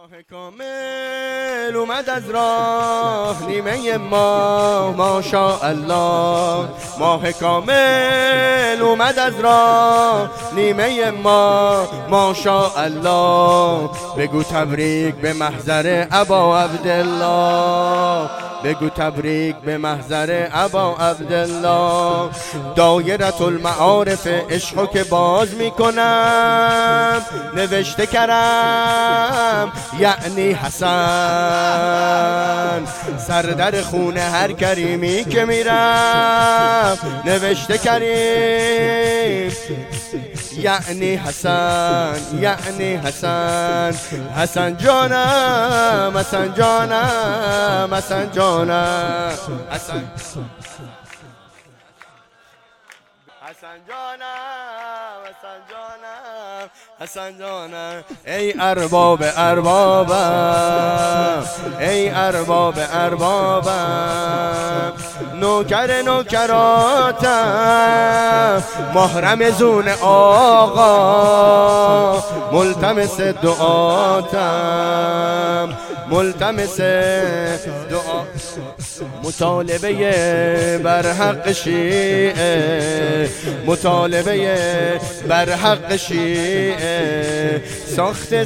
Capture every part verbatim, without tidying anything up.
ماه کامل اومد از راه نیمه ما ماشاءالله. ماه کامل اومد از راه نیمه ما ماشاءالله. بگو تبریک به محضر ابا عبدالله، بگو تبریک به محضر ابا عبدالله. دایره المعارف عشقو که باز میکنم، نوشته کرم یعنی حسن، سردر خونه هر کریمی که میرم نوشته کریم یعنی حسن، یعنی حسن. حسن جانم، حسن جانم، حسن جانم، حسن حسن جانم، حسن جانم، حسن جانم. ای ارباب اربابم، ای ارباب اربابم، نوکر نوکراتم، محرم زون آقا، ملتمس دعاتم، ملتمس دعا. مطالبه بر حق شیعه، مطالبه بر حق شیعه، ساخت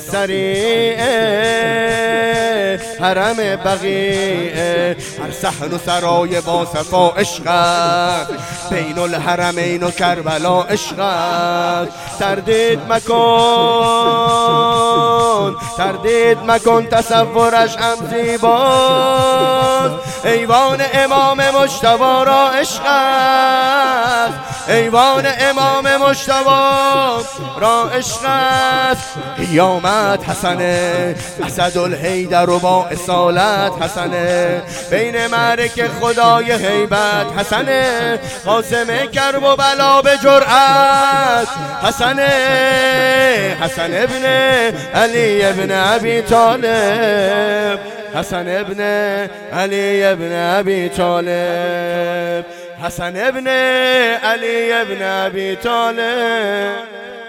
سریعه حرم بقیعه. هر صحن و سرای با صفا عشقت، بین الحرمین و کربلا عشقت. تردید مکن، تردید مکن، تصورش هم زیباست. ایوان امام مجتبی را عشقت، ایوان امام مجتبی را عشقت. قیامت حسنه، اسدالحیدر و با اصالت حسنه، بین معرکه خدای هیبت حسنه. قاسم کرب و بلا به جرأت حسنه، حسن ابن علی ابن ابی طالب، حسن ابن علی ابن ابی طالب، حسن ابن علی ابن ابی طالب.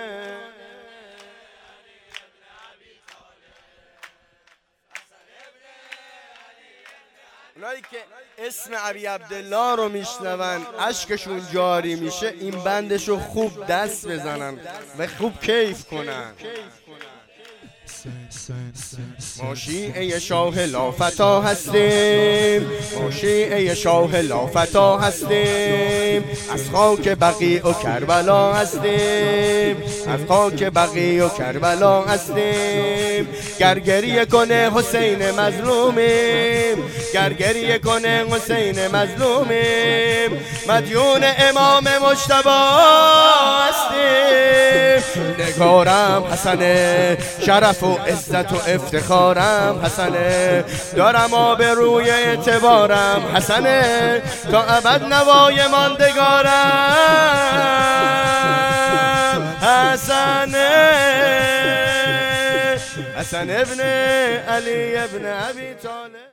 اونایی که اسم ابی عبدالله رو میشنون اشکشون جاری میشه، این بندشو خوب دست بزنن و خوب کیف کنن. ما شیعه شاه لافتا هستیم، ما شیعه شاه لافتا هستیم، از خاک بقیع و کربلا هستیم، از خاک بقیع و کربلا هستیم. گرگریه کنه حسین مظلومیم، گرگریه کنه حسین مظلومیم، مدیون امام مجتبی هستیم. نگارم حسنه، شرف و عزت و افتخارم حسنه، دارم آبروی اعتبارم حسنه، تا ابد نوای ماندگارم حسنه. حسن ابن علی ابن ابی طالب.